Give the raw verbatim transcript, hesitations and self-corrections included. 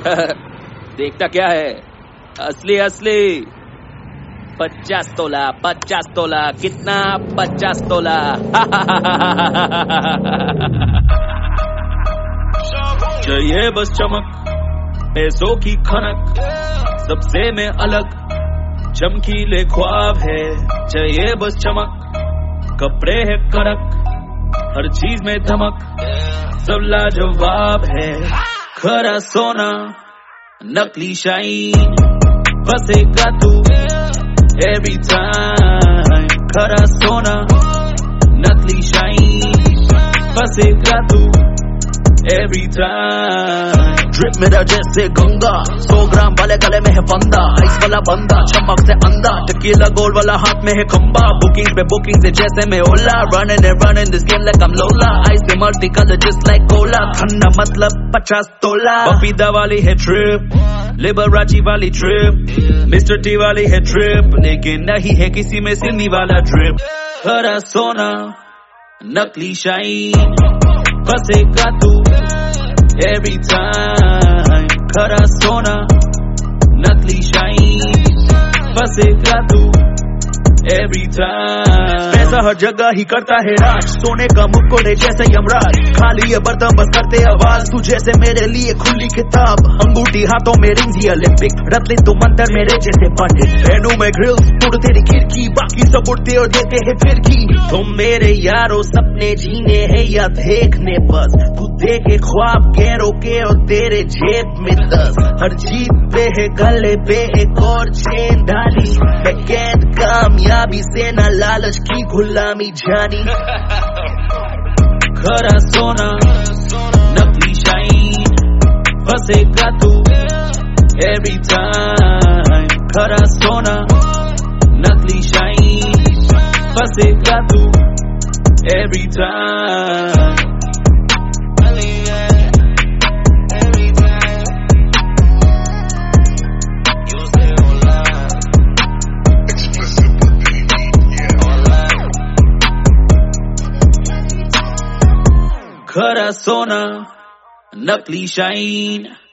देखता क्या है, असली असली। पचास तोला, पचास तोला, कितना? पचास तोला। चाहिए बस चमक, पैसों की खनक, सबसे में अलग चमकीले ख्वाब है। चाहिए बस चमक, कपड़े है कड़क, हर चीज में धमक, सब लाजवाब है। खरा सोना, नकली शाइन, बसेगा तू every time। खरा सोना, नकली शाइन, बसेगा तू every time। ड्रिप मेरा जैसे गंगा, सौ ग्राम वाले गले में है बंदा, आइस वाला बंदा चमक से अंधा, टकीला गोल वाला हाथ में है खंबा, बुकिंग पे बुकिंग से जैसे मैं Ola, running and running this game like I'm Lola, ice पे multi colour just like cola, ठंडा मतलब पचास तोला। बपीदा वाली है ट्रिप, लिबराची वाली ट्रिप, मिस्टर टी वाली है ट्रिप, लेकिन नहीं है किसी में सिल्मी वाला ड्रिप। खरा सोना, नकली शाइन, बसेगा तू every time। खरा सोना, नकली शाइन, बसेगा तू every time। पैसा हर जगह ही करता है राज, सोने का मुकुट है जैसे यमराज, खाली ये बर्तन बस करते आवाज, तू जैसे मेरे लिए खुली किताब, अंगूठी हाथों में रिंग्स ही ओलंपिक, रख ले तू मंत्र मेरे जैसे पंडित, पहनू मैं ग्रिल्स तोड़ तेरी खिड़की, बाकी सब उड़ते और देते हैं फिरकी। तुम मेरे यारो सपने जीने हैं या देखने बस, तू देखे ख्वाब गैरों के और तेरे जेब में दस, हर जीत पे है गले पे एक और चेन डाली, मैं कैद कामयाबी से ना लालच की गुलामी जानी। खरा सोना, नकली शाइन, बसेगा तू every time। खरा सोना, नकली शाइन, बसेगा तू every time। खरा सोना, नकली शाइन,